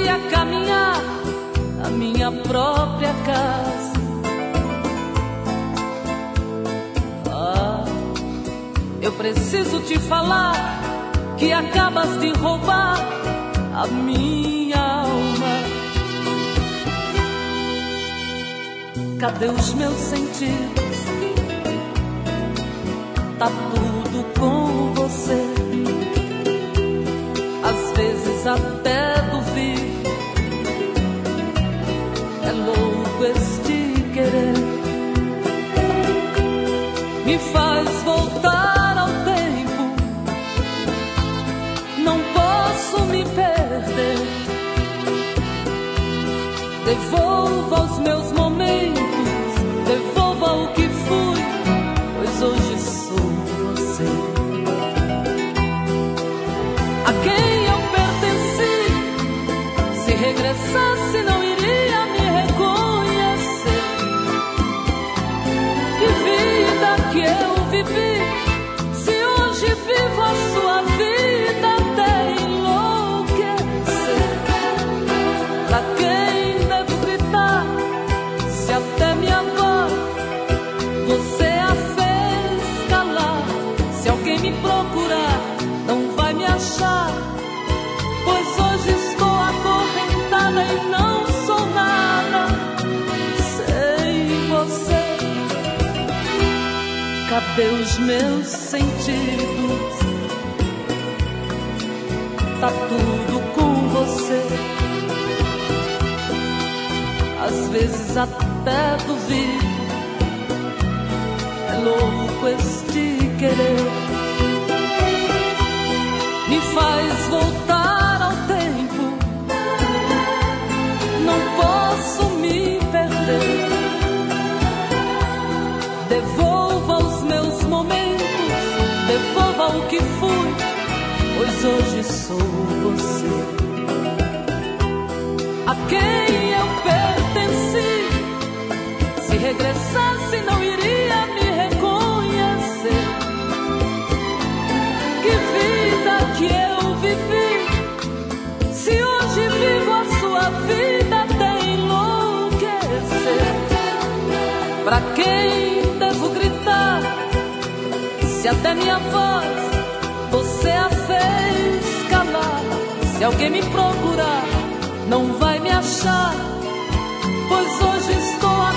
queria caminhar a minha própria casa. Ah, eu preciso te falar que acabas de roubar a minha alma. Cadê os meus sentidos? Tá tudo com você. Às vezes até duvido. É louco este querer. Me faz voltar ao tempo. Não posso me perder. Devolva os meus momentos. Devolva o que fui, pois hoje sou você. A quem eu pertenci, se regressasse não iria me reconhecer. Que vida que eu vivi, se hoje vivo a sua vida até enlouquecer. Pra quem devo gritar, se até minha voz você a fez calar? Se alguém me procurar, não vai me achar, pois hoje estou acorrentada e não sou nada sem você. Cadê os meus sentidos? Tá tudo com você. Às vezes até duvido. É louco este querer. Me faz voltar ao tempo. Não posso me perder. Devolva os meus momentos. Devolva o que fui, pois hoje sou você. A quem eu pertenci, se regressasse não iria me reconhecer. Que vida que eu vivi, se hoje vivo a sua vida até enlouquecer. Pra quem devo gritar, se até minha voz você a fez calar? Se alguém me procurar, não vai me achar, pois hoje estou